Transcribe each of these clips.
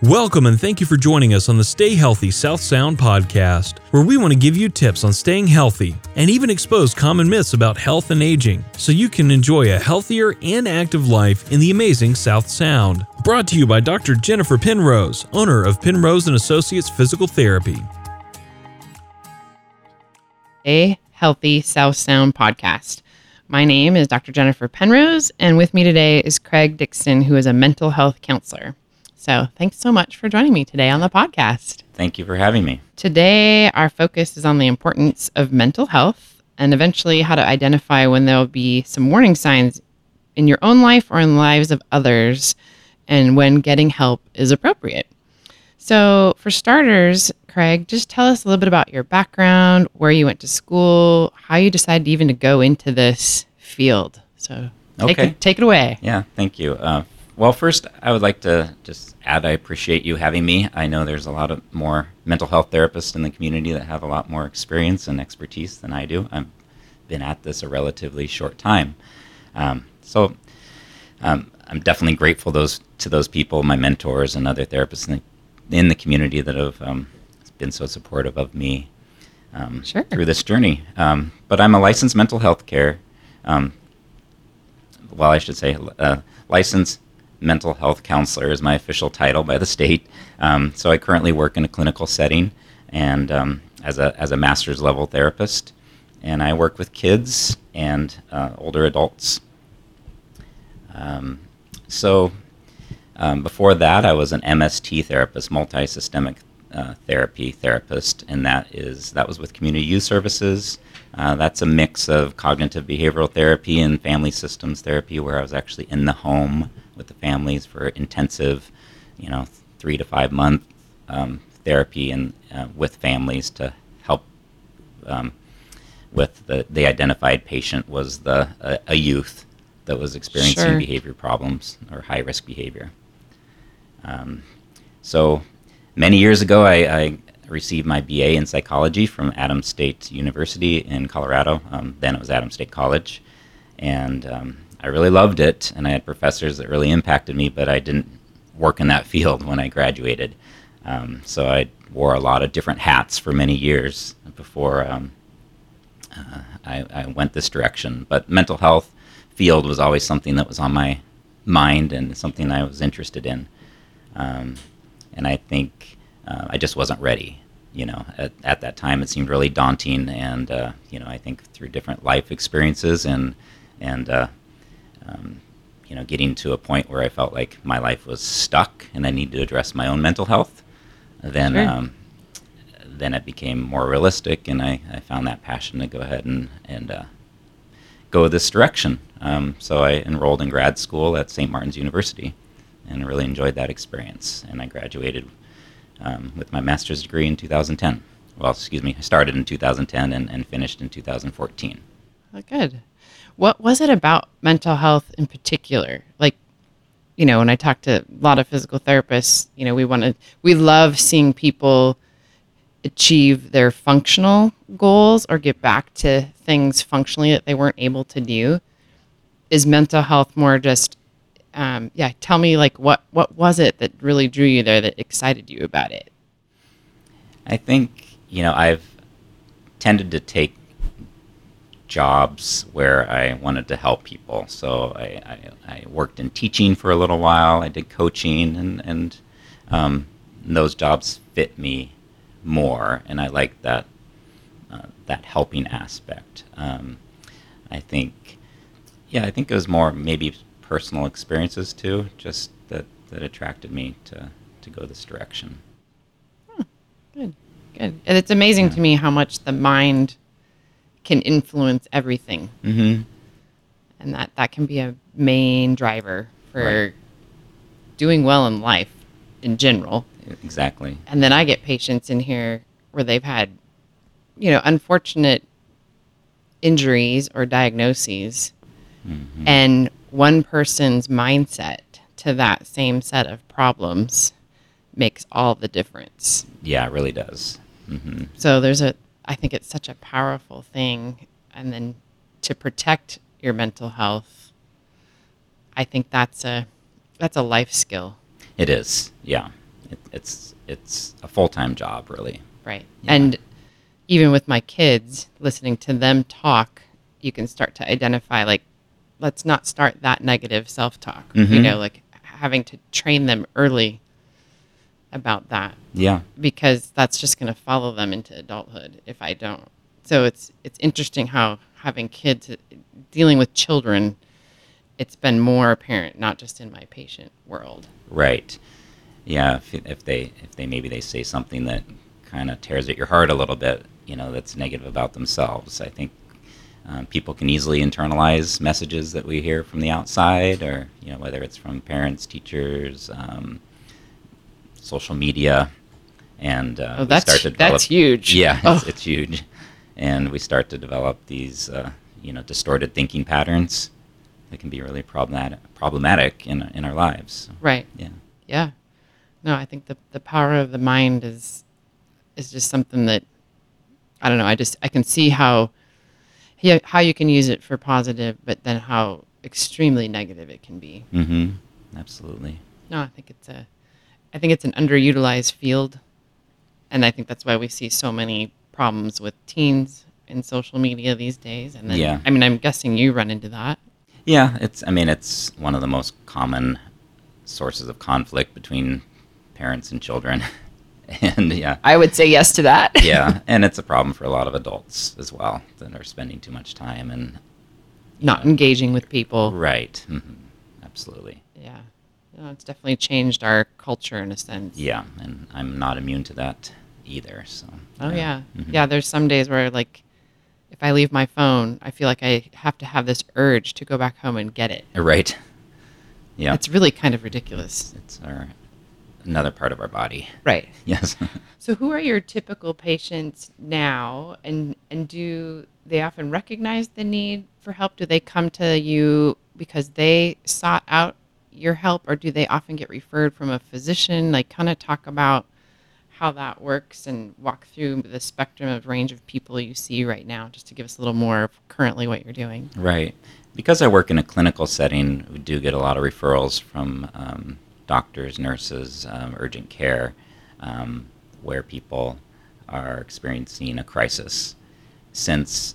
Welcome and thank you for joining us on the Stay Healthy South Sound podcast, where we want to give you tips on staying healthy and even expose common myths about health and aging so you can enjoy a healthier and active life in the amazing South Sound. Brought to you by Dr. Jennifer Penrose, owner of Penrose & Associates Physical Therapy. Stay Healthy South Sound podcast. My name is Dr. Jennifer Penrose, and with me today is Craig Dixon, who is a mental health counselor. So thanks so much for joining me today on the podcast. Thank you for having me. Today, our focus is on the importance of mental health and eventually how to identify when there will be some warning signs in your own life or in the lives of others and when getting help is appropriate. So for starters, Craig, just tell us a little bit about your background, where you went to school, how you decided even to go into this field. So take it away. Yeah, thank you. Well, first, I would like to just add I appreciate you having me. I know there's a lot of more mental health therapists in the community that have a lot more experience and expertise than I do. I've been at this a relatively short time. So I'm definitely grateful to those people, my mentors and other therapists in the community that have been so supportive of me through this journey. But I'm a licensed mental health care, licensed mental health counselor is my official title by the state. So I currently work in a clinical setting and as a master's level therapist, and I work with kids and older adults. Before that, I was an MST therapist, multi-systemic therapy therapist, and that was with community youth services. That's a mix of cognitive behavioral therapy and family systems therapy, where I was actually in the home with the families for intensive, 3 to 5 month therapy and with families to help with the identified patient was a youth that was experiencing behavior problems or high risk behavior. So many years ago, I received my BA in psychology from Adams State University in Colorado. Then it was Adams State College, and I really loved it, and I had professors that really impacted me, but I didn't work in that field when I graduated. So I wore a lot of different hats for many years before I went this direction. But mental health field was always something that was on my mind and something I was interested in. And I think I just wasn't ready. At that time it seemed really daunting, and I think through different life experiences and getting to a point where I felt like my life was stuck and I needed to address my own mental health, then it became more realistic, and I found that passion to go ahead and go this direction. So I enrolled in grad school at St. Martin's University and really enjoyed that experience, and I graduated with my master's degree in 2010. I started in 2010 and finished in 2014. Oh, good. What was it about mental health in particular? When I talk to a lot of physical therapists, we love seeing people achieve their functional goals or get back to things functionally that they weren't able to do. Is mental health more just, tell me what was it that really drew you there, that excited you about it? I think, I've tended to take jobs where I wanted to help people. So I worked in teaching for a little while. I did coaching, and those jobs fit me more, and I like that helping aspect. I think it was more maybe personal experiences too, just that attracted me to go this direction. Good. And it's amazing to me how much the mind can influence everything. Mm-hmm. And that can be a main driver for doing well in life in general. Exactly. And then I get patients in here where they've had, unfortunate injuries or diagnoses, mm-hmm. and one person's mindset to that same set of problems makes all the difference. Yeah, it really does. Mm-hmm. So I think it's such a powerful thing. And then to protect your mental health, I think that's a life skill. It is, yeah. it's a full-time job, really. Right. Yeah. And even with my kids, listening to them talk, you can start to identify, like, let's not start that negative self-talk, Mhm. like having to train them early about that, Yeah. because that's just going to follow them into adulthood if I don't. So it's interesting how having kids, dealing with children, it's been more apparent, not just in my patient world. Right. Yeah. If they maybe they say something that kind of tears at your heart a little bit, that's negative about themselves. I think people can easily internalize messages that we hear from the outside, or whether it's from parents, teachers, social media, and we start to develop. That's huge. Yeah, Oh. it's huge, and we start to develop these distorted thinking patterns that can be really problematic in our lives. Right. Yeah. Yeah. No, I think the power of the mind is just something that, I don't know. I can see how you can use it for positive, but then how extremely negative it can be. Mm-hmm. Absolutely. No, I think it's an underutilized field, and I think that's why we see so many problems with teens in social media these days. And then, Yeah. I mean, I'm guessing you run into that. Yeah, it's one of the most common sources of conflict between parents and children. And yeah. I would say yes to that. Yeah, and it's a problem for a lot of adults as well that are spending too much time and Not engaging with people. right. Mm-hmm. Absolutely. Yeah. No, it's definitely changed our culture in a sense. Yeah, and I'm not immune to that either. So. Oh, yeah. Mhm. Yeah, there's some days where, like, if I leave my phone, I feel like I have to have this urge to go back home and get it. Right. Yeah. It's really kind of ridiculous. It's another part of our body. Right. Yes. So who are your typical patients now, and do they often recognize the need for help? Do they come to you because they sought out your help, or do they often get referred from a physician? Like, kind of talk about how that works and walk through the spectrum of range of people you see right now, just to give us a little more of currently what you're doing. Right. Because I work in a clinical setting, we do get a lot of referrals from doctors, nurses, urgent care, where people are experiencing a crisis. Since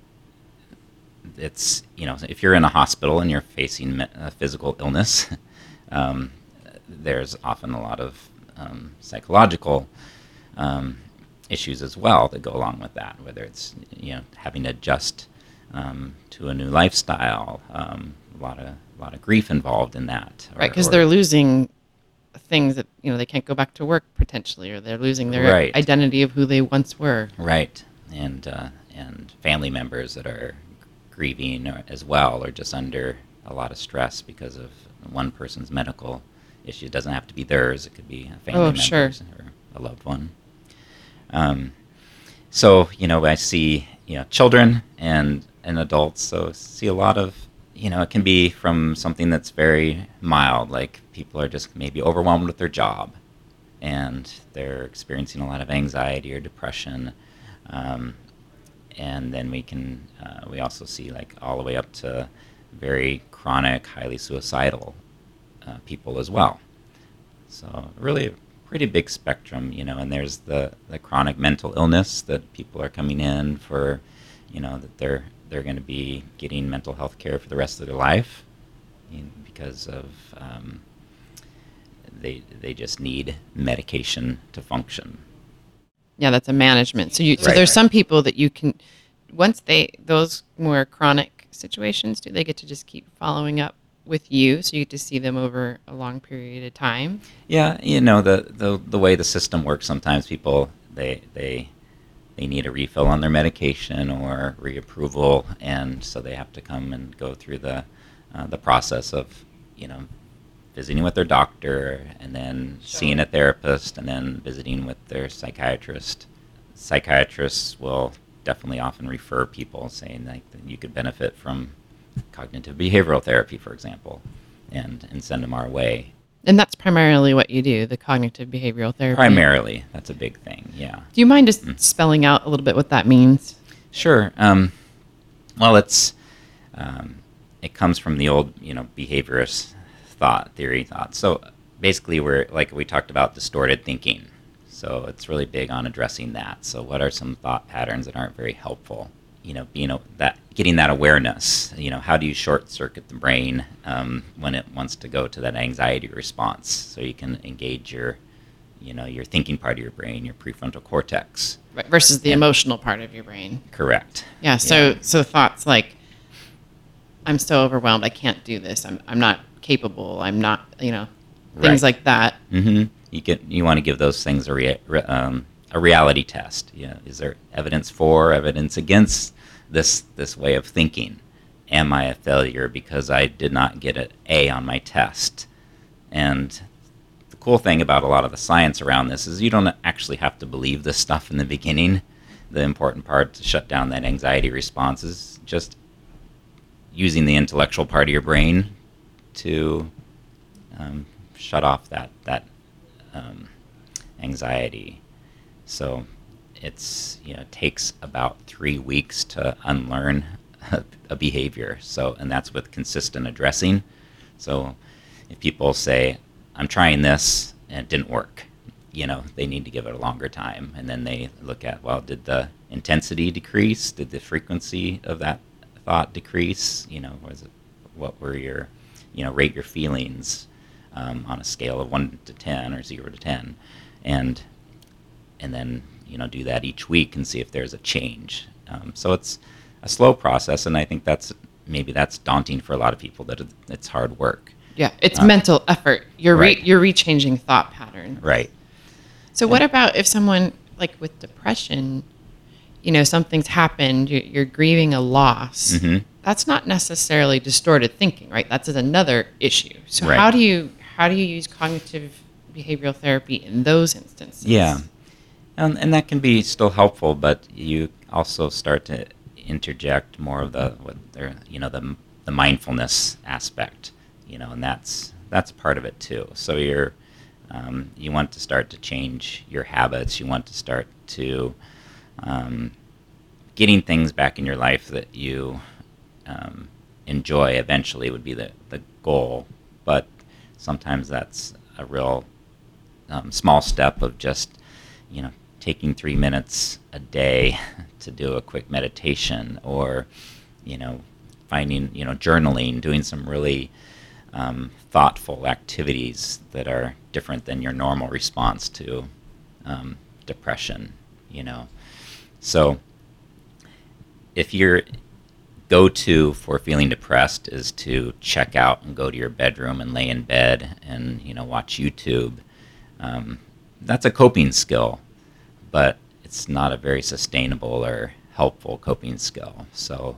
it's, if you're in a hospital and you're facing a physical illness, there's often a lot of psychological issues as well that go along with that, whether it's, having to adjust to a new lifestyle, a lot of grief involved in that. Right, because they're losing things that, they can't go back to work potentially, or they're losing their Right. identity of who they once were. Right, and family members that are grieving as well, or just under a lot of stress because of one person's medical issue. It doesn't have to be theirs; it could be a family member's sure. or a loved one. So I see children and adults. So I see a lot of it can be from something that's very mild, like people are just maybe overwhelmed with their job, and they're experiencing a lot of anxiety or depression. And then we also see, like, all the way up to very chronic, highly suicidal people as well. So really a pretty big spectrum, and there's the chronic mental illness that people are coming in for, that they're going to be getting mental health care for the rest of their life, because of they just need medication to function. Yeah, that's a management. So Right. there's some people that you can, once those more chronic situations, do they get to just keep following up with you, so you get to see them over a long period of time? Yeah, the way the system works, sometimes people they need a refill on their medication or reapproval, and so they have to come and go through the process of visiting with their doctor, and then seeing a therapist, and then visiting with their psychiatrist. Psychiatrists will definitely often refer people, saying, like, that you could benefit from cognitive behavioral therapy, for example, and send them our way. And that's primarily what you do, the cognitive behavioral therapy. Primarily, that's a big thing, yeah. Do you mind just spelling out a little bit what that means? Sure. Well, it comes from the old, behaviorist thought. So basically we're like we talked about distorted thinking. So it's really big on addressing that. So what are some thought patterns that aren't very helpful? That getting that awareness. How do you short circuit the brain when it wants to go to that anxiety response? So you can engage your thinking part of your brain, your prefrontal cortex, Right, versus the emotional part of your brain. Correct. Yeah. So thoughts like, I'm so overwhelmed, I can't do this. I'm not capable. I'm not. Things Right. like that. Mm-hmm. You want to give those things a reality test. Is there evidence for, evidence against this way of thinking? Am I a failure because I did not get an A on my test? And the cool thing about a lot of the science around this is you don't actually have to believe this stuff in the beginning. The important part to shut down that anxiety response is just using the intellectual part of your brain to shut off that anxiety. So it takes about 3 weeks to unlearn a behavior. So, and that's with consistent addressing. So if people say, I'm trying this and it didn't work, they need to give it a longer time. And then they look at, well, did the intensity decrease? Did the frequency of that thought decrease? What were your, rate your feelings on a scale of 1 to 10 or 0 to 10. And then, do that each week and see if there's a change. So it's a slow process, and I think that's daunting for a lot of people, that it's hard work. Yeah, it's mental effort. You're Right. you're rechanging thought pattern. Right. So what about if someone, like with depression, something's happened, you're grieving a loss. Mm-hmm. That's not necessarily distorted thinking, right? That's another issue. So Right. how do you use cognitive behavioral therapy in those instances? Yeah. And that can be still helpful, but you also start to interject more of the mindfulness aspect, and that's part of it too. So you want to start to change your habits. You want to start to getting things back in your life that you enjoy eventually would be the goal. But sometimes that's a real small step of just, taking 3 minutes a day to do a quick meditation, or, finding, journaling, doing some really thoughtful activities that are different than your normal response to depression, So if your go-to for feeling depressed is to check out and go to your bedroom and lay in bed and, watch YouTube, that's a coping skill, but it's not a very sustainable or helpful coping skill. So,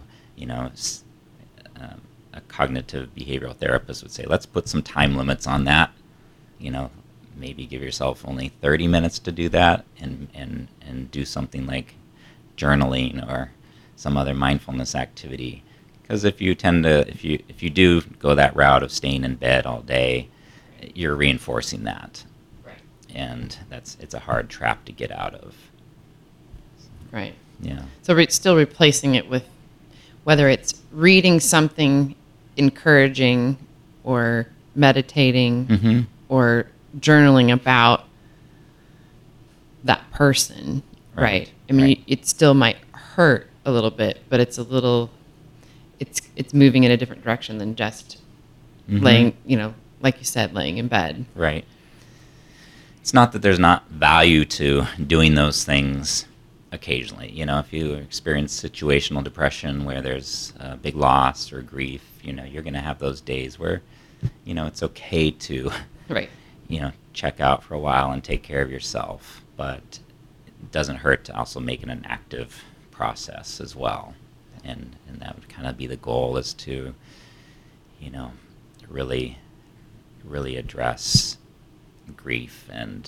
a cognitive behavioral therapist would say, let's put some time limits on that. Maybe give yourself only 30 minutes to do that, and do something like journaling or some other mindfulness activity. Because if you do go that route of staying in bed all day, you're reinforcing that. Right. And it's a hard trap to get out of. Right. Yeah. So we're still replacing it with whether it's reading something encouraging or meditating Mm-hmm. or journaling about that person. Right. Right. I mean, Right. it still might hurt a little bit, but it's moving in a different direction than just Mm-hmm. laying, like you said, laying in bed. Right. It's not that there's not value to doing those things occasionally. If you experience situational depression where there's a big loss or grief, you're going to have those days where, it's okay to, Right. check out for a while and take care of yourself. But it doesn't hurt to also make it an active process as well. And that would kind of be the goal, is to, really, really address grief. And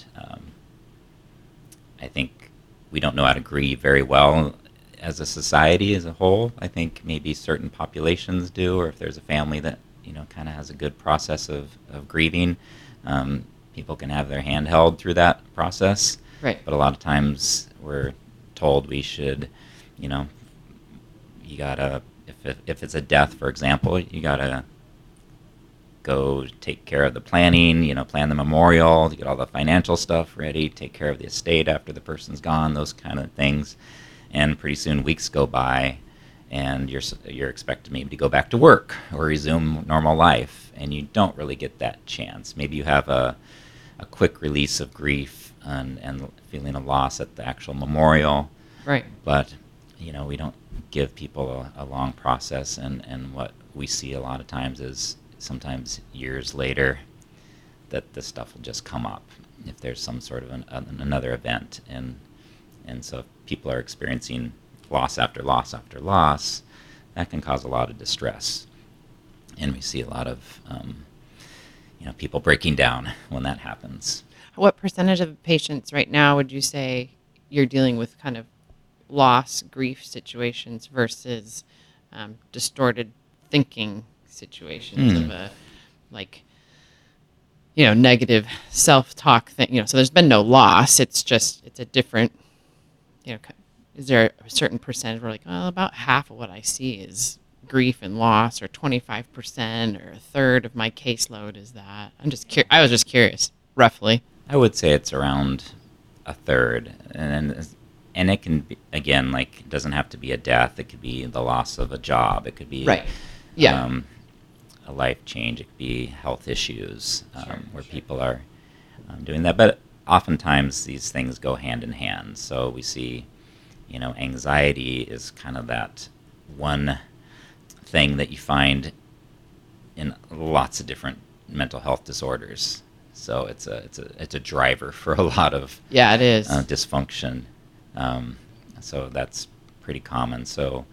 I think we don't know how to grieve very well as a society as a whole. I think maybe certain populations do, or if there's a family that, kind of has a good process of grieving, people can have their hand held through that process. Right. But a lot of times we're told we should, you gotta, if it's a death, for example, you gotta go take care of the planning, plan the memorial, to get all the financial stuff ready, take care of the estate after the person's gone, those kind of things. And pretty soon weeks go by, and you're expected maybe to go back to work or resume normal life, and you don't really get that chance. Maybe you have a quick release of grief and feeling of loss at the actual memorial. Right. But, we don't give people a long process, and what we see a lot of times is sometimes years later that this stuff will just come up if there's some sort of another event. And so if people are experiencing loss after loss after loss, that can cause a lot of distress. And we see a lot of people breaking down when that happens. What percentage of patients right now would you say you're dealing with kind of loss, grief situations versus distorted thinking situations of a negative self-talk thing? So there's been no loss. It's a different, is there a certain percentage where about half of what I see is grief and loss, or 25%, or a third of my caseload is that? I was just curious, roughly. I would say it's around a third, and it can be, again, it doesn't have to be a death. It could be the loss of a job. It could be right. Yeah. A life change. It could be health issues where people are doing that. But oftentimes these things go hand in hand. So we see, anxiety is kind of that one thing that you find in lots of different mental health disorders. So it's a driver for a lot of it is dysfunction. So that's pretty common. So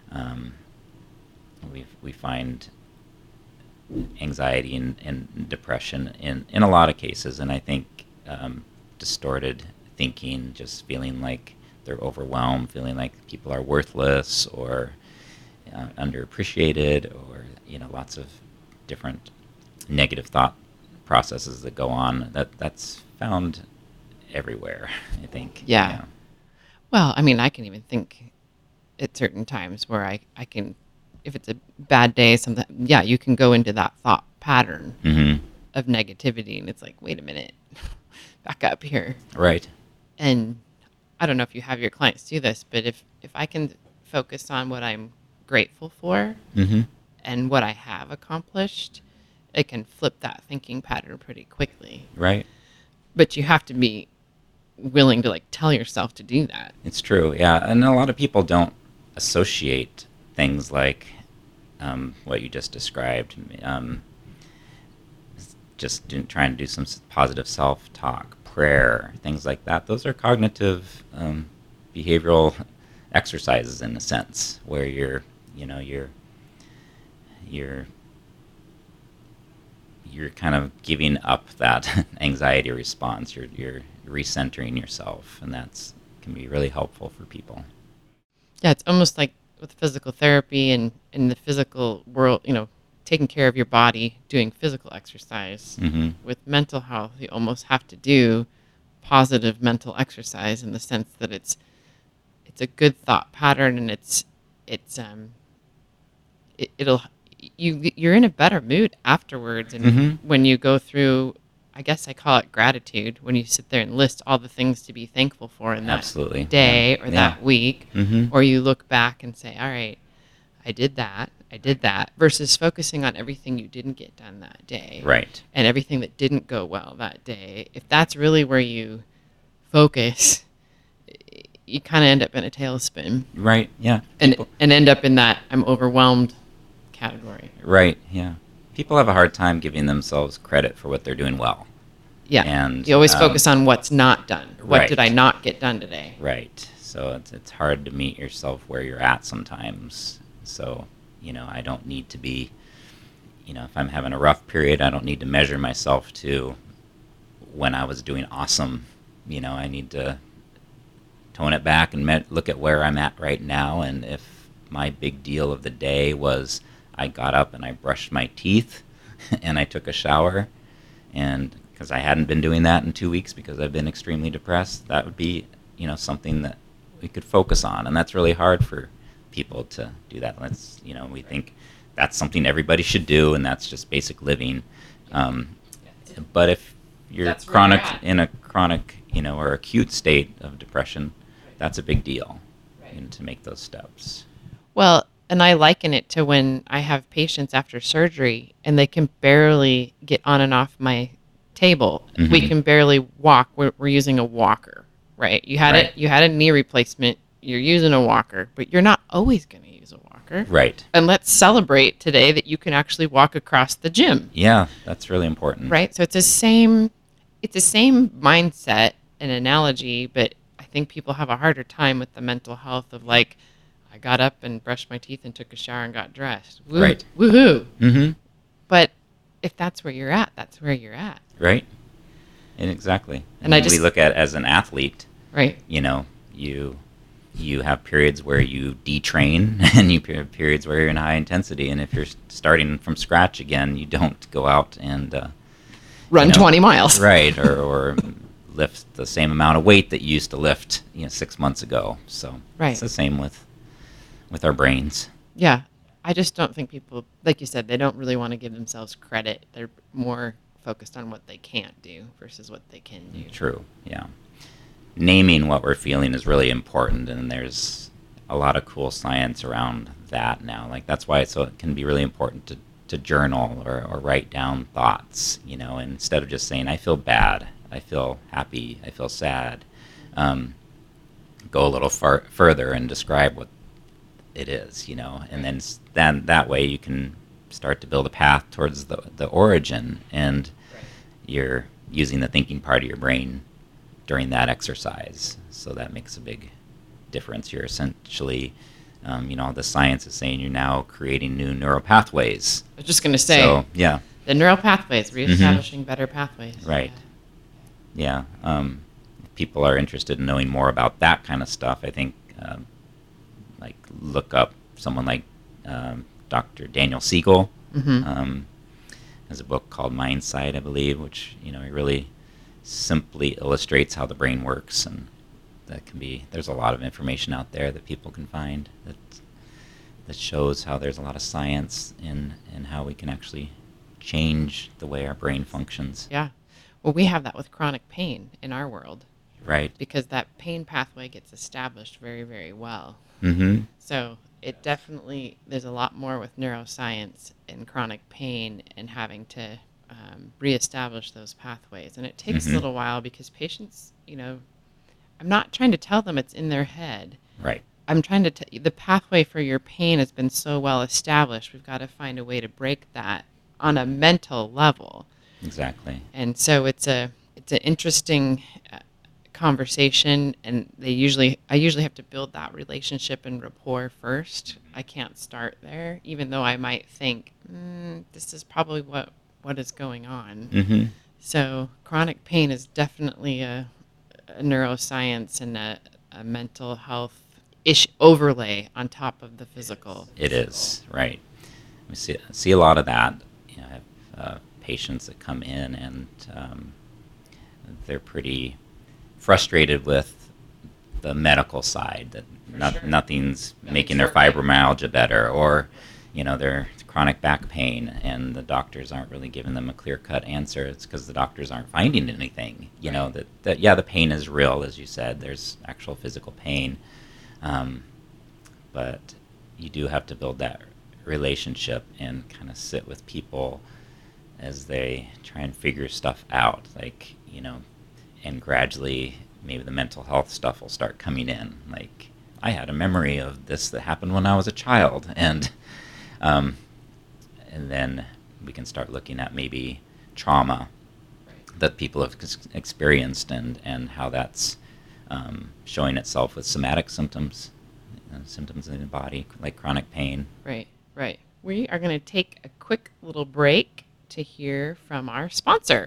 we find anxiety and depression in a lot of cases, and I think distorted thinking, just feeling like they're overwhelmed, feeling like people are worthless or underappreciated, or lots of different negative thought processes that go on. That's found everywhere, I think. Yeah. Well, I mean, I can even think at certain times where I can, if it's a bad day, something, you can go into that thought pattern of negativity, and it's like, wait a minute, back up here. Right. And I don't know if you have your clients do this, but if I can focus on what I'm grateful for and what I have accomplished, it can flip that thinking pattern pretty quickly. Right. But you have to be willing to tell yourself to do that. It's true, yeah. And a lot of people don't associate things like what you just described, trying to do some positive self-talk, prayer, things like that. Those are cognitive behavioral exercises in a sense, where you're kind of giving up that anxiety response. You're recentering yourself, and that's can be really helpful for people. Yeah, it's almost like with physical therapy and in the physical world, taking care of your body, doing physical exercise. With mental health, you almost have to do positive mental exercise in the sense that it's a good thought pattern, and you're in a better mood afterwards, and when you go through, I guess I call it gratitude, when you sit there and list all the things to be thankful for in that day or that week, or you look back and say, all right, I did that, versus focusing on everything you didn't get done that day. Right. And everything that didn't go well that day. If that's really where you focus, you kind of end up in a tailspin. Right, yeah. And end up in that I'm overwhelmed category. Right, yeah. People have a hard time giving themselves credit for what they're doing well. Yeah. And you always focus on what's not done. What did I not get done today? Right. So it's hard to meet yourself where you're at sometimes. So, I don't need to be, if I'm having a rough period, I don't need to measure myself to when I was doing awesome. I need to tone it back and look at where I'm at right now. And if my big deal of the day was I got up and I brushed my teeth and I took a shower, and because I hadn't been doing that in 2 weeks because I've been extremely depressed, that would be, something that we could focus on. And that's really hard for people to do that. We think that's something everybody should do, and that's just basic living. But if you're in a chronic, or acute state of depression, that's a big deal, and to make those steps. Well, and I liken it to when I have patients after surgery and they can barely get on and off my table. Mm-hmm. We can barely walk. We're using a walker, right? You had a knee replacement. You're using a walker, but you're not always going to use a walker. Right. And let's celebrate today that you can actually walk across the gym. Yeah, that's really important. Right. So it's the same mindset and analogy, but I think people have a harder time with the mental health of like, I got up and brushed my teeth and took a shower and got dressed. Right. Woohoo. Mm-hmm. But if that's where you're at, that's where you're at. Right. And exactly. And we look at it as an athlete. Right. You have periods where you detrain, and you have periods where you're in high intensity. And if you're starting from scratch again, you don't go out and run 20 miles. Right. Or lift the same amount of weight that you used to lift 6 months ago. So it's the same with our brains. Yeah. I just don't think people, like you said, they don't really want to give themselves credit. They're more focused on what they can't do versus what they can do. True. Yeah. Naming what we're feeling is really important, and there's a lot of cool science around that now. Like, that's why it can be really important to journal or write down thoughts, instead of just saying, I feel bad, I feel happy, I feel sad. Go a little further and describe what it is, and then that way you can start to build a path towards the origin, and you're using the thinking part of your brain during that exercise. So that makes a big difference. You're essentially, the science is saying you're now creating new neural pathways. I was just going to say, the neural pathways, reestablishing better pathways. Right. Yeah. If people are interested in knowing more about that kind of stuff, I think, look up someone like Dr. Daniel Siegel. Has a book called Mindsight, I believe, which, he really simply illustrates how the brain works, and there's a lot of information out there that people can find that shows how there's a lot of science in how we can actually change the way our brain functions. Yeah. Well, we have that with chronic pain in our world. Right. Because that pain pathway gets established very, very well. Mm-hmm. So it definitely, there's a lot more with neuroscience and chronic pain and having to reestablish those pathways. And it takes a little while because patients, I'm not trying to tell them it's in their head. Right. I'm trying to the pathway for your pain has been so well established. We've got to find a way to break that on a mental level. Exactly. And so it's an interesting conversation, and I usually have to build that relationship and rapport first. I can't start there, even though I might think this is probably what is going on. Mm-hmm. So chronic pain is definitely a neuroscience and a mental health overlay on top of the physical. It is, right. We see a lot of that. I have patients that come in and they're pretty frustrated with the medical side, that nothing's making their fibromyalgia better, or their chronic back pain, and the doctors aren't really giving them a clear-cut answer. It's because the doctors aren't finding anything. That the pain is real, as you said. There's actual physical pain, but you do have to build that relationship and kind of sit with people as they try and figure stuff out, and gradually maybe the mental health stuff will start coming in. Like, I had a memory of this that happened when I was a child, and then we can start looking at maybe trauma that people have experienced, and how that's showing itself with somatic symptoms in the body, like chronic pain. Right. We are going to take a quick little break to hear from our sponsor.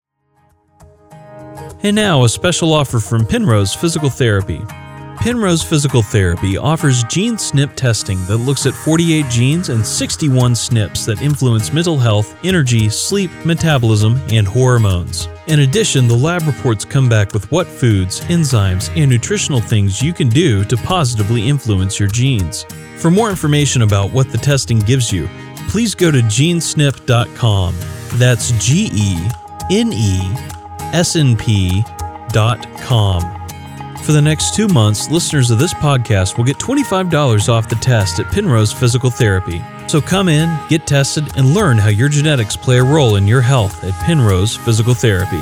And now, a special offer from Penrose Physical Therapy. Penrose Physical Therapy offers gene SNP testing that looks at 48 genes and 61 SNPs that influence mental health, energy, sleep, metabolism, and hormones. In addition, the lab reports come back with what foods, enzymes, and nutritional things you can do to positively influence your genes. For more information about what the testing gives you, please go to genesnp.com. That's GENESNP.com. For the next 2 months, listeners of this podcast will get $25 off the test at Penrose Physical Therapy. So come in, get tested, and learn how your genetics play a role in your health at Penrose Physical Therapy.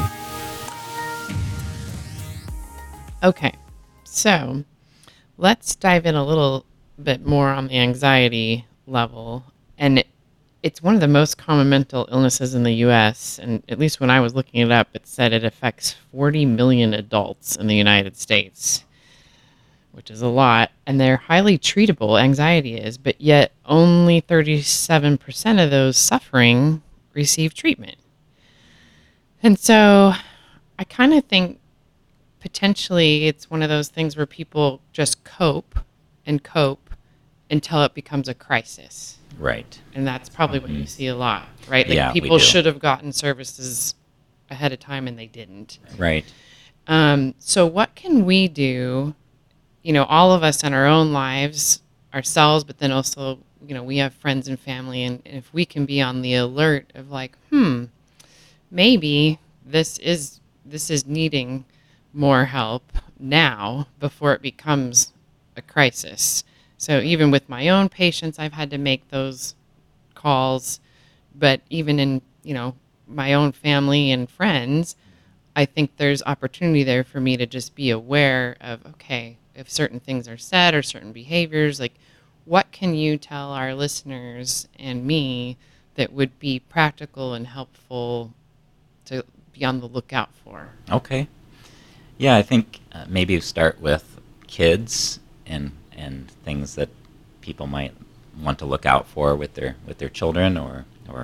Okay, so let's dive in a little bit more on the anxiety level. And it's one of the most common mental illnesses in the U.S., and at least when I was looking it up, it said it affects 40 million adults in the United States, which is a lot, and they're highly treatable, anxiety is, but yet only 37% of those suffering receive treatment. And so I kind of think potentially it's one of those things where people just cope until it becomes a crisis. Right. And that's probably what you see a lot, right? Like Yeah, we people do. should have gotten services ahead of time and they didn't. Right. So what can we do, all of us in our own lives, ourselves, but then also, we have friends and family, and if we can be on the alert of like, maybe this is needing more help now before it becomes a crisis. So even with my own patients, I've had to make those calls, but even in, my own family and friends, I think there's opportunity there for me to just be aware of, okay, if certain things are said or certain behaviors, like what can you tell our listeners and me that would be practical and helpful to be on the lookout for? Okay. Yeah, I think maybe start with kids and things that people might want to look out for with their children or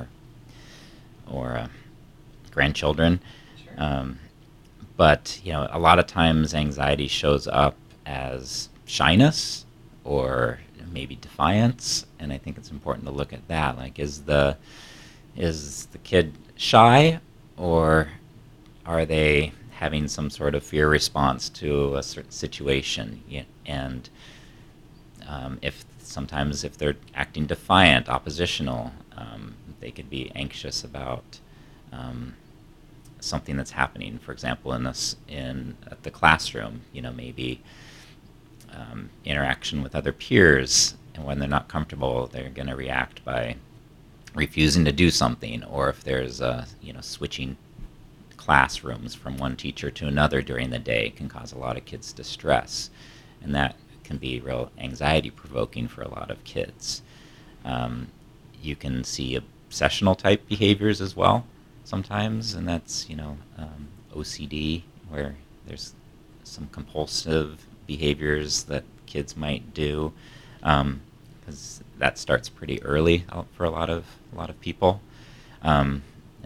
grandchildren. Sure. But a lot of times anxiety shows up as shyness or maybe defiance, and I think it's important to look at that. Like, is the kid shy, or are they having some sort of fear response to a certain situation? And if they're acting defiant, oppositional, they could be anxious about something that's happening. For example, at the classroom, maybe interaction with other peers, and when they're not comfortable, they're going to react by refusing to do something, or if there's switching classrooms from one teacher to another during the day, can cause a lot of kids distress, and that can be real anxiety provoking for a lot of kids. You can see obsessional type behaviors as well sometimes, and that's OCD, where there's some compulsive behaviors that kids might do, because that starts pretty early for a lot of people, and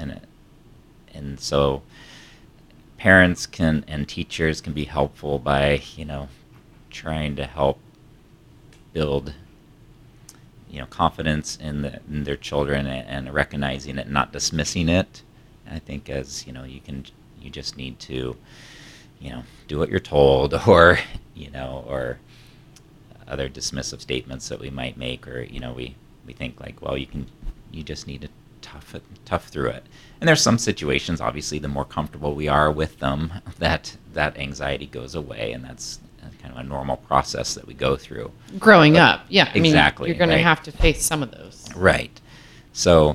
so parents and teachers can be helpful by trying to help build confidence in their children, and recognizing it, and not dismissing it. And I think you just need to do what you're told, or or other dismissive statements that we might make, or we think like, well, you just need to tough through it. And there's some situations, obviously, the more comfortable we are with them, that anxiety goes away, and that's kind of a normal process that we go through. Growing up, yeah. Exactly. You're going right? to have to face some of those. Right. So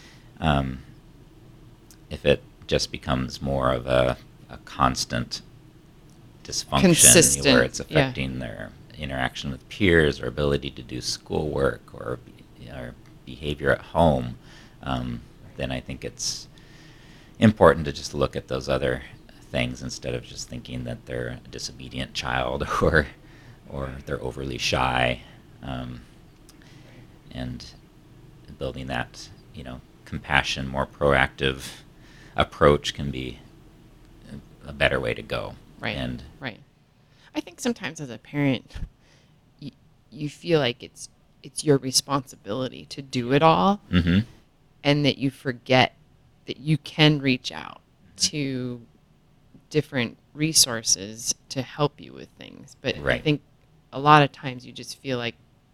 if it just becomes more of a constant dysfunction, Consistent, where it's affecting their interaction with peers, or ability to do schoolwork, or behavior at home, then I think it's important to just look at those other things instead of just thinking that they're a disobedient child, or they're overly shy, and building that compassion, more proactive approach can be a better way to go. Right. And right. I think sometimes as a parent, you feel like it's your responsibility to do it all, mm-hmm. and that you forget that you can reach out to different resources to help you with things. But I Right. think a lot of times you just feel like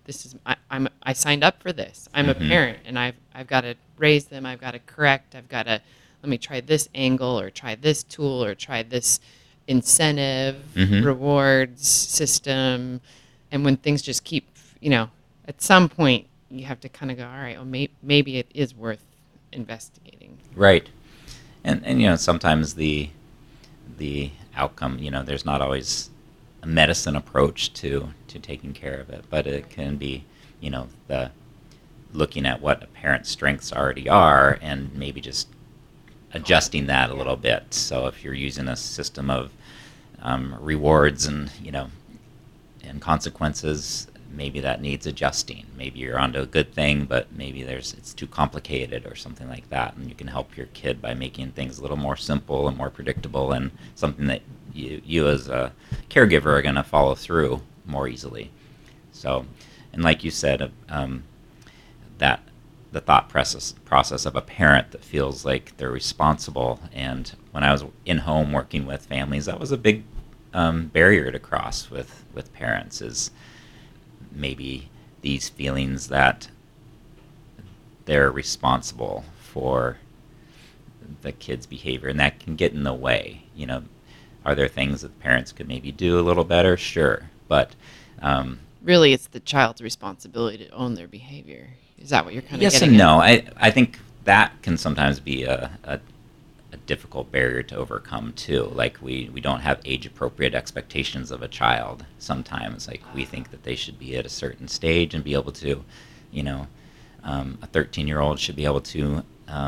this is I signed up for this. I'm a parent, and I've got to raise them. I've got to correct. I've got to let me try this angle or try this tool or try this incentive rewards system. And when things just keep, at some point you have to kind of go, all right, well, maybe it is worth investigating. Right. And sometimes the outcome, there's not always a medicine approach to taking care of it, but it can be, the looking at what a parent's strengths already are and maybe just adjusting that a little bit. So if you're using a system of rewards and consequences, maybe that needs adjusting. Maybe you're onto a good thing, but maybe it's too complicated or something like that, and you can help your kid by making things a little more simple and more predictable and something that you as a caregiver are going to follow through more easily. So, and like you said, that the thought process of a parent that feels like they're responsible. And when I was in home working with families, that was a big barrier to cross with parents, is maybe these feelings that they're responsible for the kid's behavior, and that can get in the way. Are there things that parents could maybe do a little better? Sure, but really, it's the child's responsibility to own their behavior. Is that what you're kind of yes getting and at? no. I think that can sometimes be a difficult barrier to overcome too. Like we don't have age appropriate expectations of a child sometimes. Like we think that they should be at a certain stage and be able to, a 13-year-old should be able to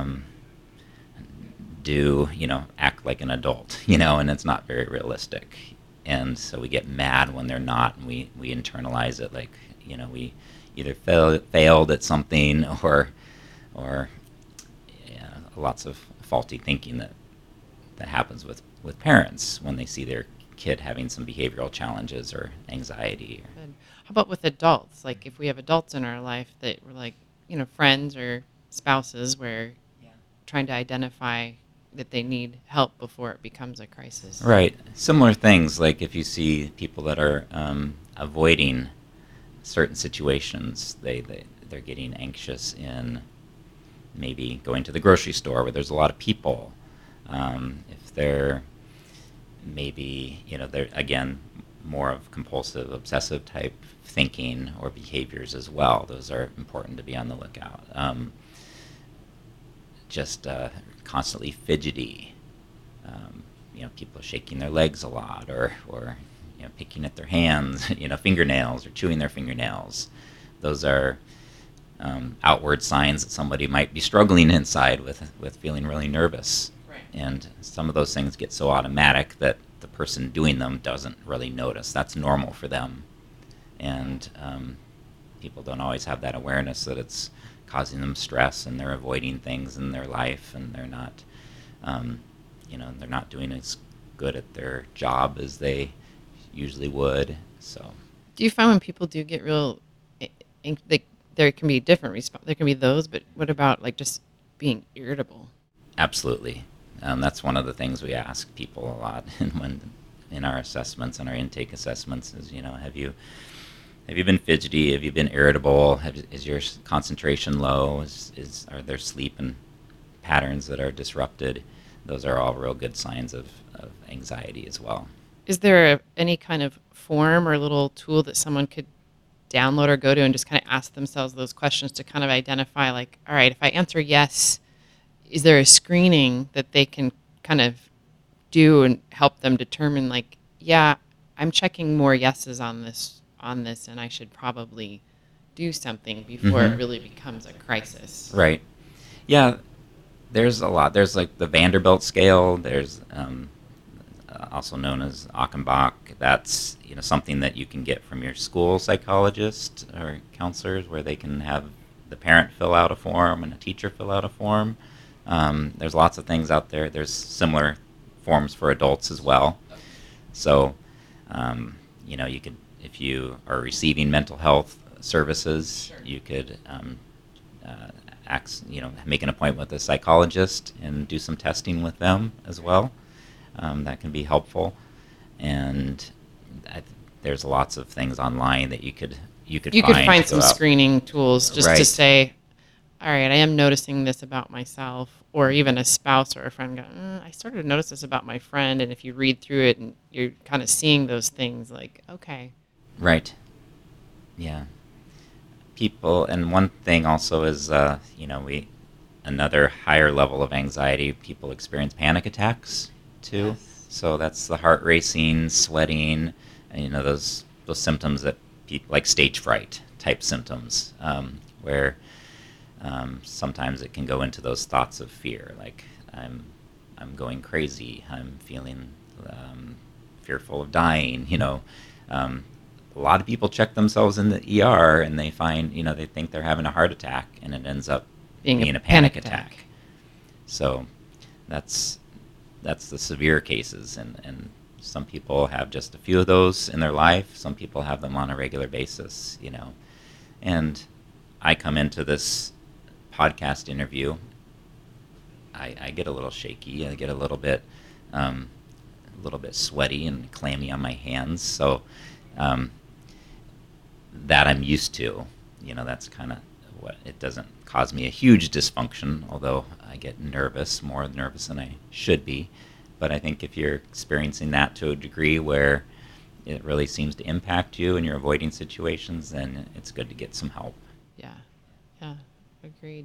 act like an adult, and it's not very realistic. And so we get mad when they're not, and we internalize it like, we either failed at something or lots of faulty thinking that happens with parents when they see their kid having some behavioral challenges or anxiety. How about with adults? Like if we have adults in our life that we're like, friends or spouses, where trying to identify that they need help before it becomes a crisis. Right. Similar things, like if you see people that are avoiding certain situations, they're getting anxious in maybe going to the grocery store where there's a lot of people. If they're maybe, they're, again, more of compulsive, obsessive type thinking or behaviors as well. Those are important to be on the lookout. Just constantly fidgety. People shaking their legs a lot or picking at their hands, fingernails or chewing their fingernails. Those are outward signs that somebody might be struggling inside with feeling really nervous. Right. And some of those things get so automatic that the person doing them doesn't really notice. That's normal for them. And people don't always have that awareness that it's causing them stress and they're avoiding things in their life, and they're not, they're not doing as good at their job as they usually would. So, do you find when people do get real, there can be different response? There can be those, but what about like just being irritable? Absolutely. That's one of the things we ask people a lot in our assessments and our intake assessments is, have you been fidgety? Have you been irritable? Is your concentration low? Are there sleep and patterns that are disrupted? Those are all real good signs of anxiety as well. Is there any kind of form or little tool that someone could download or go to and just kind of ask themselves those questions to kind of identify, like, all right, if I answer yes, is there a screening that they can kind of do and help them determine, like, yeah, I'm checking more yeses on this, and I should probably do something before it really becomes a crisis. Right. Yeah, there's a lot. There's like the Vanderbilt scale. There's also known as Achenbach. That's something that you can get from your school psychologist or counselors, where they can have the parent fill out a form and a teacher fill out a form. There's lots of things out there. There's similar forms for adults as well. So, you could, if you are receiving mental health services, you could make an appointment with a psychologist and do some testing with them as well. That can be helpful. And there's lots of things online that you you could You find. could find some throughout. screening tools just to Right. say, all right, I am noticing this about myself, or even a spouse or a friend go, I started to notice this about my friend. And if you read through it and you're kind of seeing those things like, okay. Right. Yeah. People, and one thing also is, another higher level of anxiety, people experience panic attacks too. Yes. So that's the heart racing, sweating, and those symptoms that people like stage fright type symptoms, where sometimes it can go into those thoughts of fear, like I'm going crazy, I'm feeling fearful of dying. A lot of people check themselves in the ER and they find, they think they're having a heart attack, and it ends up being a panic attack. So that's the severe cases, and some people have just a few of those in their life. Some people have them on a regular basis, And I come into this podcast interview, I get a little shaky, I get a little bit sweaty and clammy on my hands. So that I'm used to. That's kind of what, it doesn't cause me a huge dysfunction, although I get more nervous than I should be. But I think if you're experiencing that to a degree where it really seems to impact you and you're avoiding situations, then it's good to get some help. Yeah. Yeah. Agreed.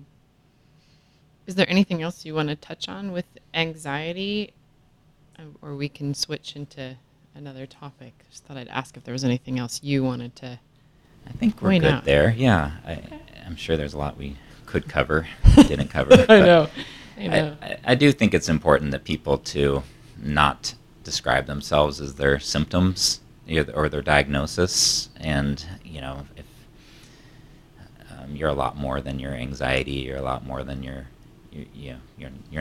Is there anything else you want to touch on with anxiety? Or we can switch into another topic. Just thought I'd ask if there was anything else you wanted to. I think we're point good out. there. Yeah. I'm sure there's a lot we could cover, didn't cover. I know. I do think it's important that people to not describe themselves as their symptoms or their diagnosis. And, if you're a lot more than your anxiety, you're a lot more than you're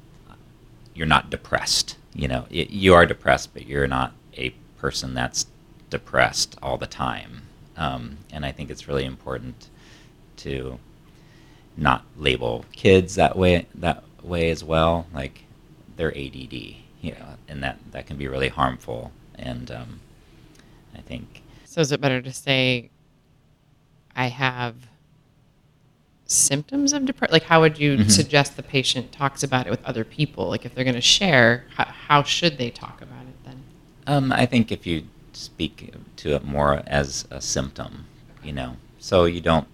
not depressed. You are depressed, but you're not a person that's depressed all the time. And I think it's really important to not label kids that way as well. Like they're ADD, and that can be really harmful. And I think. So is it better to say, I have symptoms of depression? Like, how would you suggest the patient talks about it with other people? Like, if they're going to share, how should they talk about it then? I think if you speak to it more as a symptom, so you don't.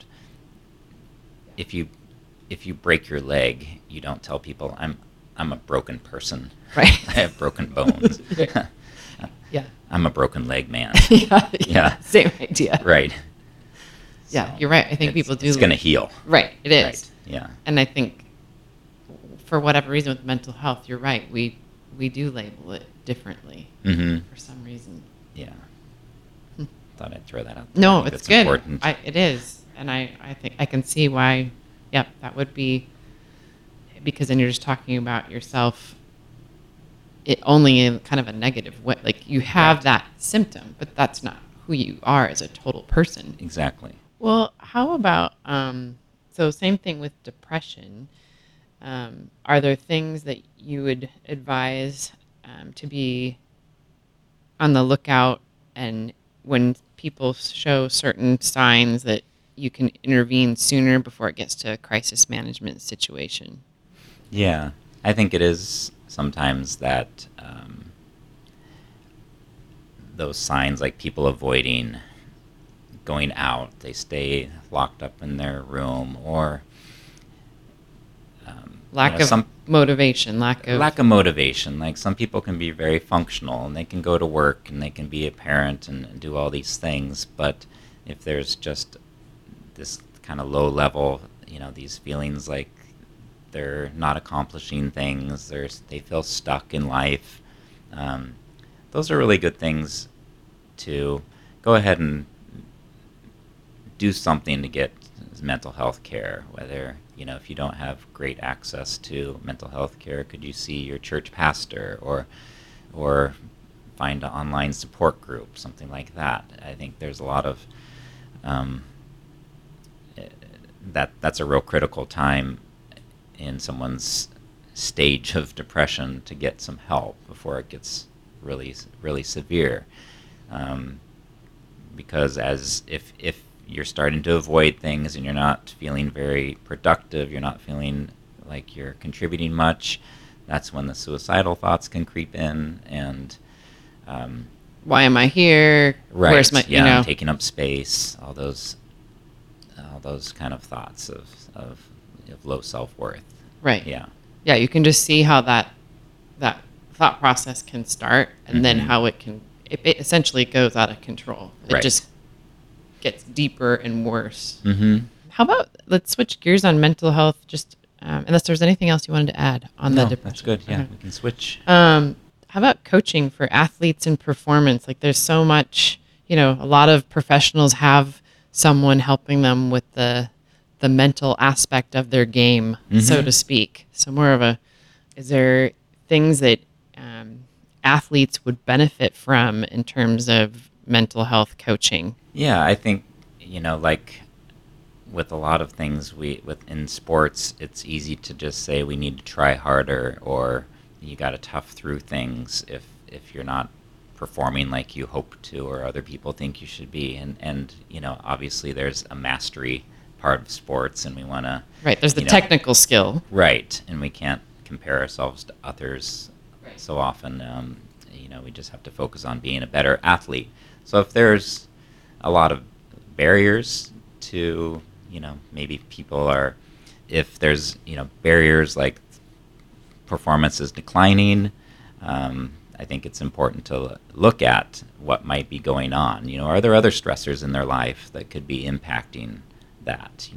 If you break your leg, you don't tell people I'm a broken person. Right. I have broken bones. Yeah. I'm a broken leg man. Yeah. Same idea. Right. Yeah, So you're right. I think people do. It's going to heal. Right. It is. Right. Yeah. And I think for whatever reason with mental health, you're right. We do label it differently for some reason. Yeah. Thought I'd throw that out there. No, I think it's that's good. important. It is. And I think I can see why, that would be, because then you're just talking about yourself, it only in kind of a negative way. Like you have that symptom, but that's not who you are as a total person. Exactly. Well, how about, so same thing with depression. Are there things that you would advise to be on the lookout, and when people show certain signs that you can intervene sooner before it gets to a crisis management situation? Yeah, I think it is sometimes that those signs, like people avoiding going out, they stay locked up in their room, or Lack of motivation, lack of motivation. Like some people can be very functional and they can go to work and they can be a parent and do all these things, but if there's just this kind of low level, these feelings like they're not accomplishing things, they feel stuck in life, those are really good things to go ahead and do something to get mental health care. Whether, if you don't have great access to mental health care, could you see your church pastor or find an online support group, something like that. I think there's a lot of that's a real critical time in someone's stage of depression to get some help before it gets really, really severe. Because if you're starting to avoid things and you're not feeling very productive, you're not feeling like you're contributing much, that's when the suicidal thoughts can creep in. And why am I here? right, Where's my, yeah, I'm taking up space, all those kind of thoughts of low self-worth. Right. Yeah. Yeah, you can just see how that thought process can start, and then how it essentially goes out of control. It Right. just gets deeper and worse. Mm-hmm. How about, let's switch gears on mental health, just unless there's anything else you wanted to add on the depression. That's good. Yeah, Okay. we can switch. How about coaching for athletes and performance? Like, there's so much, a lot of professionals have someone helping them with the mental aspect of their game, so to speak. So is there things that athletes would benefit from in terms of mental health coaching? Yeah, I think, like with a lot of things in sports, it's easy to just say we need to try harder, or you got to tough through things if you're not performing like you hope to or other people think you should be. And obviously there's a mastery part of sports, and we want to... Right, there's the technical skill. Right, and we can't compare ourselves to others so often. We just have to focus on being a better athlete. So if there's a lot of barriers to, maybe if there's, barriers like performance is declining, I think it's important to look at what might be going on. Are there other stressors in their life that could be impacting that?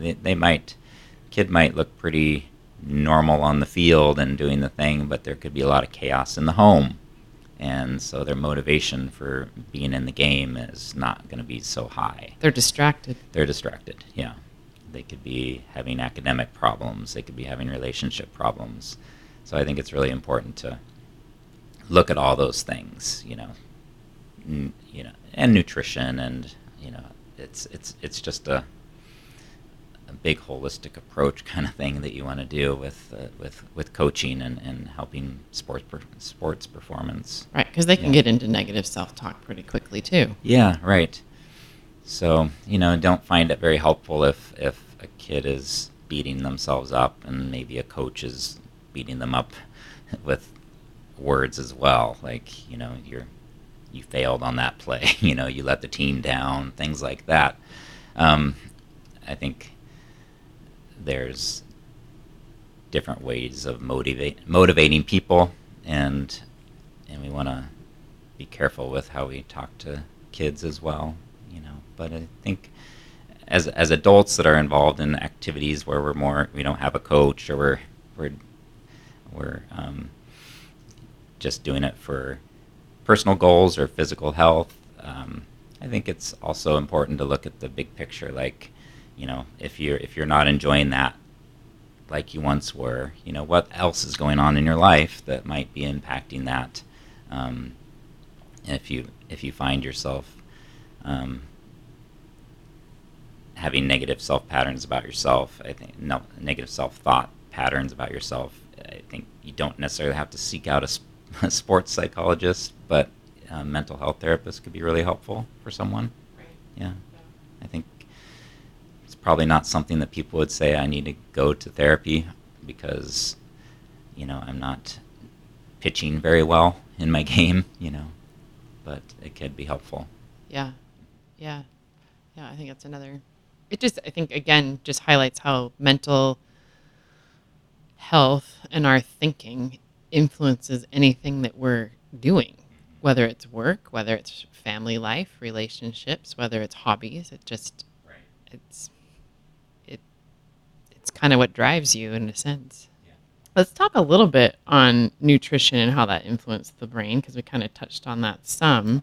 Kid might look pretty normal on the field and doing the thing, but there could be a lot of chaos in the home. And so their motivation for being in the game is not going to be so high. They're distracted. Yeah. They could be having academic problems. They could be having relationship problems. So I think it's really important to look at all those things, and nutrition, and it's just a big holistic approach kind of thing that you want to do with coaching and helping sports performance. Right, because they can get into negative self-talk pretty quickly too. Yeah, right. So, don't find it very helpful if a kid is beating themselves up and maybe a coach is beating them up with words as well. Like, you failed on that play, you let the team down, things like that. I think there's different ways of motivating people, and we want to be careful with how we talk to kids as well, But I think as adults that are involved in activities where we don't have a coach, or we're just doing it for personal goals or physical health, I think it's also important to look at the big picture. Like, if you're not enjoying that like you once were, what else is going on in your life that might be impacting that? And if you find yourself having negative self-patterns about yourself, negative self-thought patterns about yourself, I think you don't necessarily have to seek out a sports psychologist, but a mental health therapist could be really helpful for someone. Right. Yeah. I think it's probably not something that people would say I need to go to therapy because, I'm not pitching very well in my game, but it could be helpful. Yeah. I think that's another. I think, again, just highlights how mental health and our thinking influences anything that we're doing, whether it's work, whether it's family life, relationships, whether it's hobbies. It's kind of what drives you in a sense. Yeah. Let's talk a little bit on nutrition and how that influenced the brain, because we kind of touched on that some.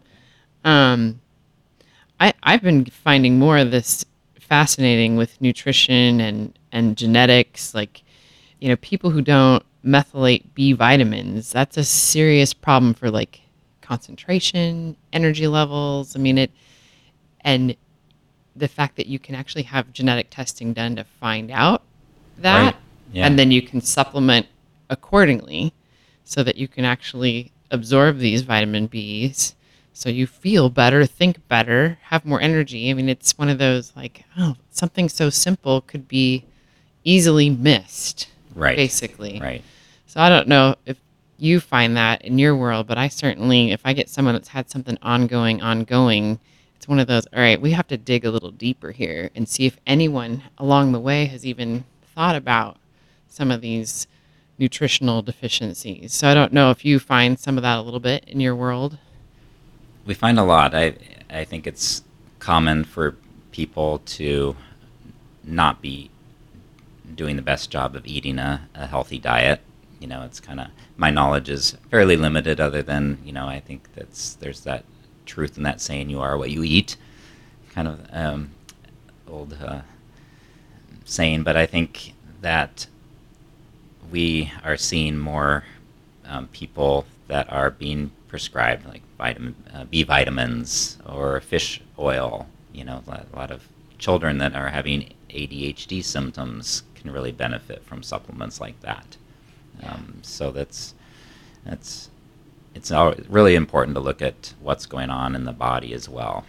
I've been finding more of this fascinating with nutrition and genetics, like, people who don't methylate B vitamins, that's a serious problem for like concentration, energy levels. And the fact that you can actually have genetic testing done to find out that, right. Yeah. And then you can supplement accordingly so that you can actually absorb these vitamin Bs So you feel better, think better, have more energy. I mean, it's one of those like, oh, something so simple could be easily missed, Right. basically. Right. So I don't know if you find that in your world, but I certainly, if I get someone that's had something ongoing, it's one of those, all right, we have to dig a little deeper here and see if anyone along the way has even thought about some of these nutritional deficiencies. So I don't know if you find some of that a little bit in your world. We find a lot. I think it's common for people to not be doing the best job of eating a healthy diet. It's kind of, my knowledge is fairly limited other than, I think there's that truth in that saying, you are what you eat, kind of old saying. But I think that we are seeing more people that are being prescribed like B vitamins or fish oil. A lot of children that are having ADHD symptoms can really benefit from supplements like that. So it's really important to look at what's going on in the body as well.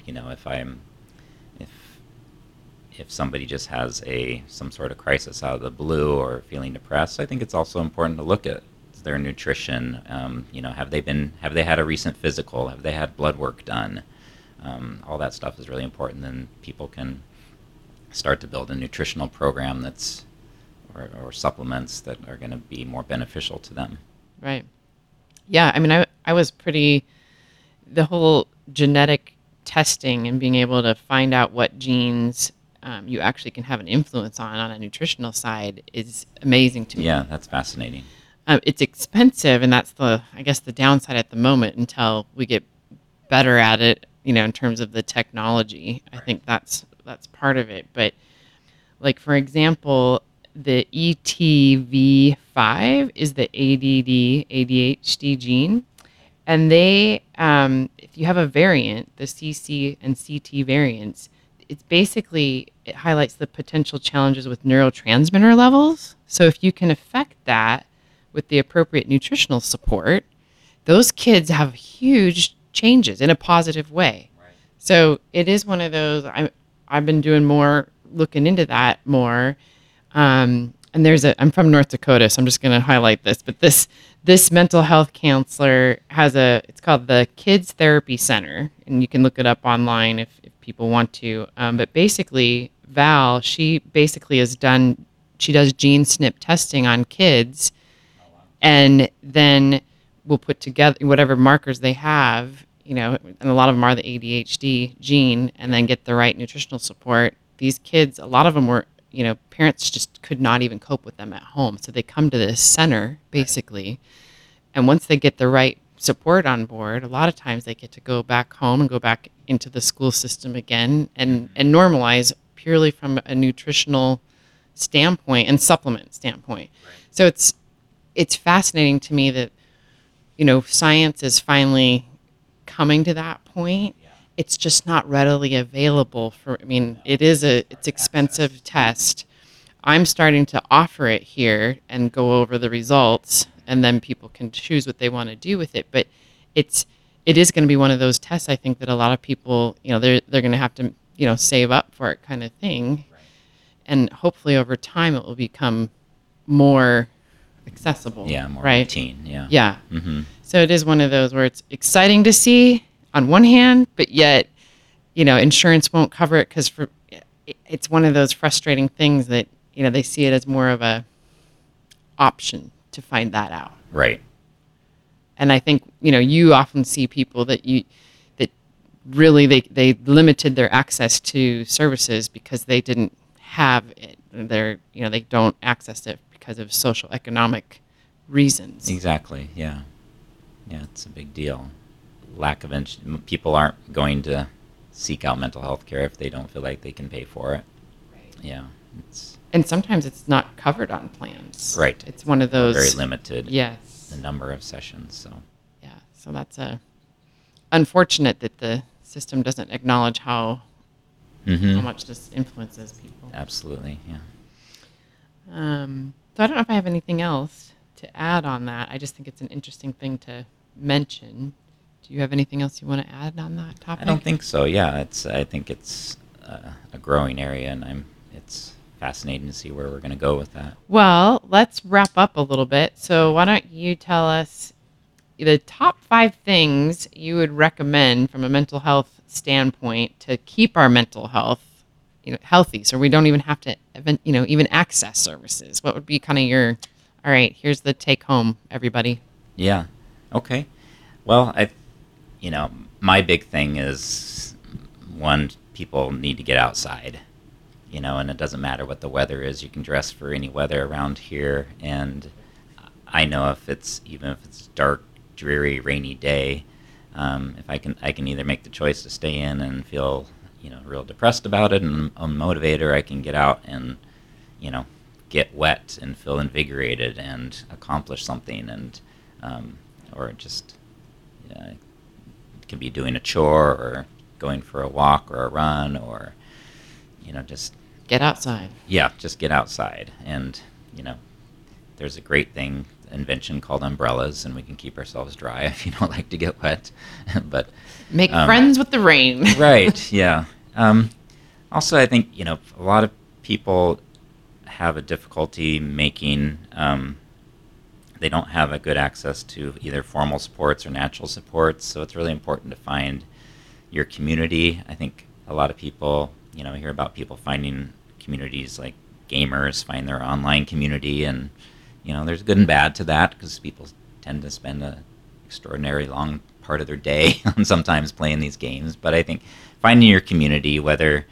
If somebody just has some sort of crisis out of the blue or feeling depressed, I think it's also important to look at their nutrition. Have they had a recent physical? Have they had blood work done? All that stuff is really important. Then people can start to build a nutritional program or supplements that are going to be more beneficial to them. Right. Yeah. I mean, I was the whole genetic testing and being able to find out what genes you actually can have an influence on a nutritional side is amazing to me. Yeah, that's fascinating. It's expensive, and that's the downside at the moment until we get better at it, in terms of the technology. I think that's part of it. But like, for example, the ETV5 is the ADHD gene. And they, if you have a variant, the CC and CT variants, it highlights the potential challenges with neurotransmitter levels. So if you can affect that with the appropriate nutritional support, those kids have huge changes in a positive way. Right. So it is one of those, I've been doing more, looking into that more. And I'm from North Dakota, so I'm just going to highlight this, but this mental health counselor it's called the Kids Therapy Center, and you can look it up online if people want to. But basically, Val, she does gene SNP testing on kids, and then we'll put together whatever markers they have, and a lot of them are the ADHD gene, and then get the right nutritional support. These kids, a lot of them were, parents just could not even cope with them at home. So they come to this center, basically. And once they get the right support on board, a lot of times they get to go back home and go back into the school system again and normalize purely from a nutritional standpoint and supplement standpoint. Right. So it's fascinating to me that, science is finally coming to that point. It's just not readily available it's expensive test. I'm starting to offer it here and go over the results, and then people can choose what they want to do with it. But it is going to be one of those tests, I think, that a lot of people, they're going to have to, save up for it kind of thing. Right. And hopefully over time it will become more accessible. Yeah, more right? routine. Yeah. Yeah. Mm-hmm. So it is one of those where it's exciting to see on one hand, but yet, insurance won't cover it because it's one of those frustrating things that, they see it as more of a option to find that out. Right. And I think, you often see people that really they limited their access to services because they didn't have it. They don't access it because of social economic reasons. Exactly. Yeah. Yeah, it's a big deal. People aren't going to seek out mental health care if they don't feel like they can pay for it. Right. Yeah. And sometimes it's not covered on plans. Right. It's one of those. Very limited. Yes. The number of sessions. So. Yeah. So that's unfortunate that the system doesn't acknowledge how much this influences people. Absolutely. Yeah. So I don't know if I have anything else to add on that. I just think it's an interesting thing to mention. Do you have anything else you want to add on that topic? I don't think so. Yeah, I think it's a growing area, and it's fascinating to see where we're going to go with that. Well, let's wrap up a little bit. So why don't you tell us the top 5 things you would recommend from a mental health standpoint to keep our mental health, healthy, so we don't even have to, even access services? What would be kind of your, all right, here's the take home, everybody? Yeah. Okay. Well, my big thing is, one, people need to get outside, and it doesn't matter what the weather is. You can dress for any weather around here. And I know even if it's dark, dreary, rainy day, if I can either make the choice to stay in and feel, real depressed about it and unmotivated, or I can get out and, get wet and feel invigorated and accomplish something, and or just it can be doing a chore or going for a walk or a run, or just get outside. Yeah, just get outside. And there's a great invention called umbrellas, and we can keep ourselves dry if you don't like to get wet. But make friends with the rain. Right. Yeah. Also, I think a lot of people have a difficulty making. They don't have a good access to either formal supports or natural supports, so it's really important to find your community. I think a lot of people, hear about people finding communities like gamers, find their online community, and there's good and bad to that, because people tend to spend an extraordinarily long part of their day on sometimes playing these games. But I think finding your community, whether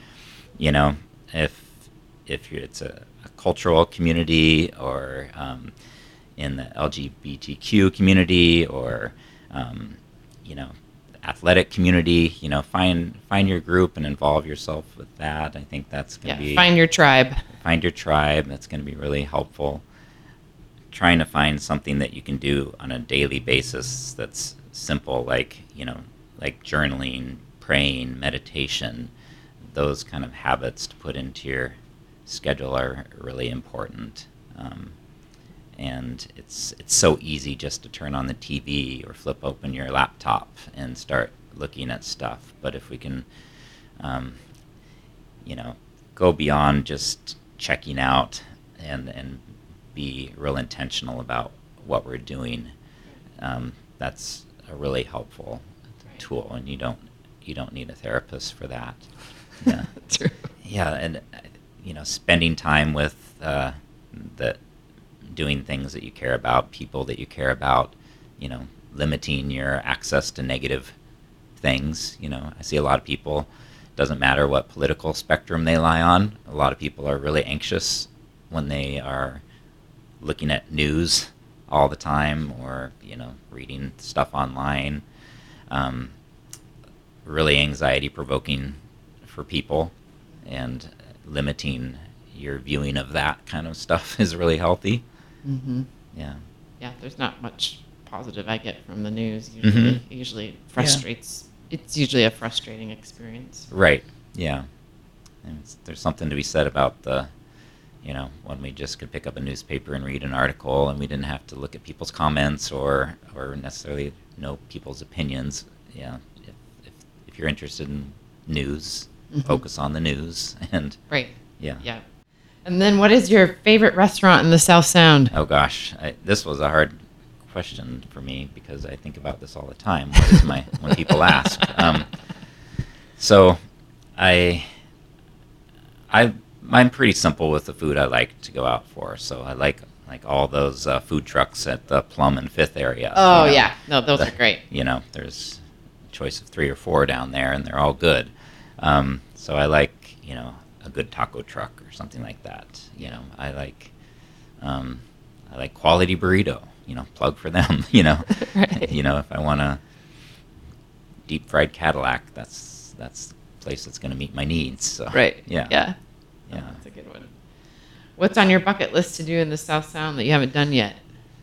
if it's a cultural community, or in the LGBTQ community, or athletic community, find your group and involve yourself with that. I think that's going to be... Find your tribe. Find your tribe. That's going to be really helpful. Trying to find something that you can do on a daily basis that's simple, like journaling, praying, meditation. Those kind of habits to put into your schedule are really important. And it's so easy just to turn on the TV or flip open your laptop and start looking at stuff. But if we can, go beyond just checking out and be real intentional about what we're doing, that's a really helpful tool. And you don't need a therapist for that. Yeah. True. Yeah, and spending time with doing things that you care about, people that you care about, limiting your access to negative things. I see a lot of people, doesn't matter what political spectrum they lie on, a lot of people are really anxious when they are looking at news all the time, or, reading stuff online. Really anxiety provoking for people, and limiting your viewing of that kind of stuff is really healthy. Mm-hmm. Yeah. Yeah, there's not much positive I get from the news. Usually it frustrates. Yeah. It's usually a frustrating experience. Right. Yeah. And there's something to be said about when we just could pick up a newspaper and read an article, and we didn't have to look at people's comments or necessarily know people's opinions. Yeah. If you're interested in news, focus on the news. And right. Yeah. Yeah. And then what is your favorite restaurant in the South Sound? Oh, gosh. This was a hard question for me, because I think about this all the time. What is when people ask. So I'm pretty simple with the food I like to go out for. So I like all those food trucks at the Plum and Fifth area. Oh, yeah. No, those are great. There's a choice of 3 or 4 down there, and they're all good. So I like, a good taco truck or something like that. I like Quality Burrito, plug for them, Right. If I want a deep fried Cadillac, that's the place that's going to meet my needs. So, right. Yeah. Yeah. Yeah. That's a good one. What's on your bucket list to do in the South Sound that you haven't done yet?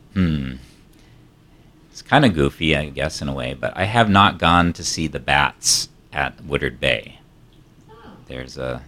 It's kind of goofy, I guess, in a way, but I have not gone to see the bats at Woodard Bay. Oh. There's a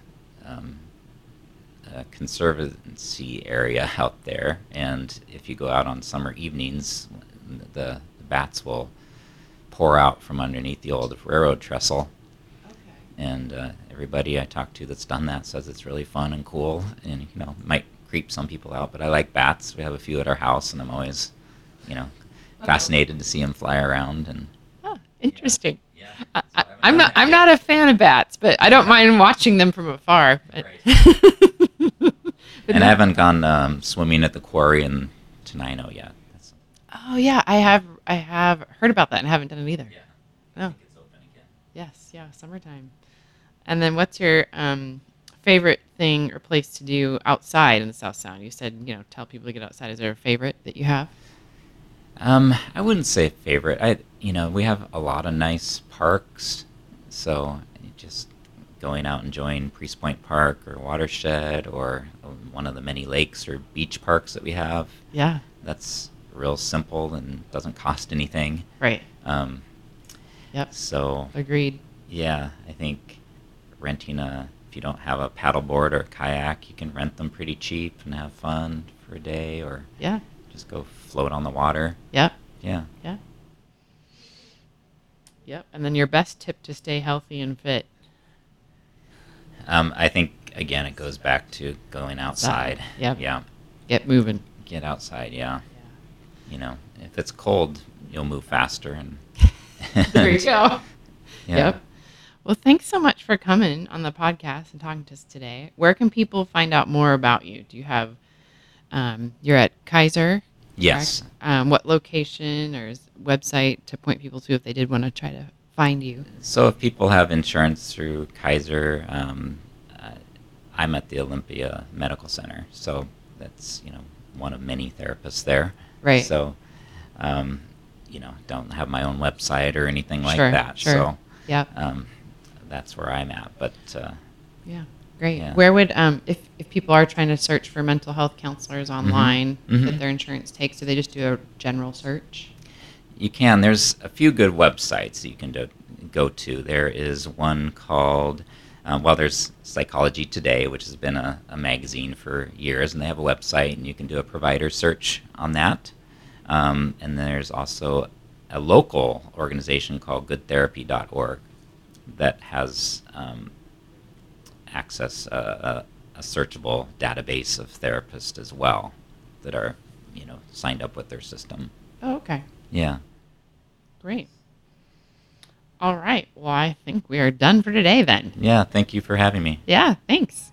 conservancy area out there, and if you go out on summer evenings, the bats will pour out from underneath the old railroad trestle. And everybody I talk to that's done that says it's really fun and cool, and might creep some people out. But I like bats. We have a few at our house, and I'm always, fascinated to see them fly around. And interesting. Yeah. I'm not a fan of bats, but I don't mind watching them from afar. But And I haven't gone swimming at the quarry in Tenino yet. Oh yeah, I have heard about that and haven't done it either. Yeah. Oh. I think it's open again. Yes, yeah, summertime. And then what's your favorite thing or place to do outside in the South Sound? You said, tell people to get outside. Is there a favorite that you have? I wouldn't say favorite. We have a lot of nice parks, so just going out and enjoying Priest Point Park or Watershed or one of the many lakes or beach parks that we have. Yeah. That's real simple and doesn't cost anything. Right. Yep. So agreed. Yeah, I think renting if you don't have a paddleboard or a kayak, you can rent them pretty cheap and have fun for a day, or just go float on the water. Yep. Yeah. Yeah. Yep. And then your best tip to stay healthy and fit. I think again it goes back to going outside. Yep. Yeah. Get moving. Get outside. Yeah. If it's cold, you'll move faster and. There you go. Yeah. Yep. Well, thanks so much for coming on the podcast and talking to us today. Where can people find out more about you? Do you have, you're at Kaiser? Yes. What location or website to point people to if they did want to try to find you? So if people have insurance through Kaiser, I'm at the Olympia Medical Center. So that's, one of many therapists there. Right. So, don't have my own website or anything like that. Sure. So, yeah. That's where I'm at. But yeah, great. Yeah. Where would if people are trying to search for mental health counselors online that their insurance takes, do they just do a general search? You can. There's a few good websites that you can go to. There is one called, there's Psychology Today, which has been a magazine for years, and they have a website, and you can do a provider search on that. And there's also a local organization called goodtherapy.org that has access a searchable database of therapists as well that are, signed up with their system. Oh, okay. Yeah. Great. All right. Well, I think we are done for today then. Yeah, thank you for having me. Yeah, thanks.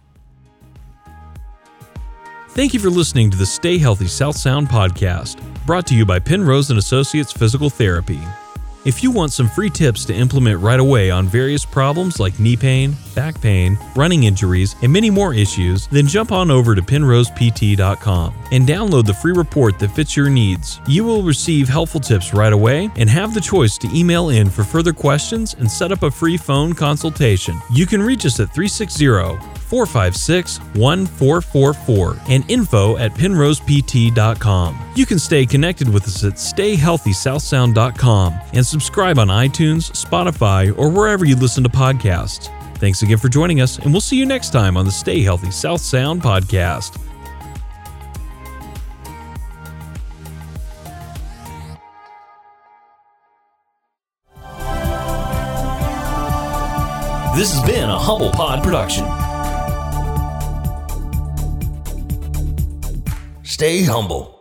Thank you for listening to the Stay Healthy South Sound podcast, brought to you by Penrose & Associates Physical Therapy. If you want some free tips to implement right away on various problems like knee pain, back pain, running injuries, and many more issues, then jump on over to penrosept.com and download the free report that fits your needs. You will receive helpful tips right away and have the choice to email in for further questions and set up a free phone consultation. You can reach us at 360-456-1444 and info@penrosept.com. You can stay connected with us at stayhealthysouthsound.com and subscribe on iTunes, Spotify, or wherever you listen to podcasts. Thanks again for joining us, and we'll see you next time on the Stay Healthy South Sound podcast. This has been a Humble Pod production. Stay humble.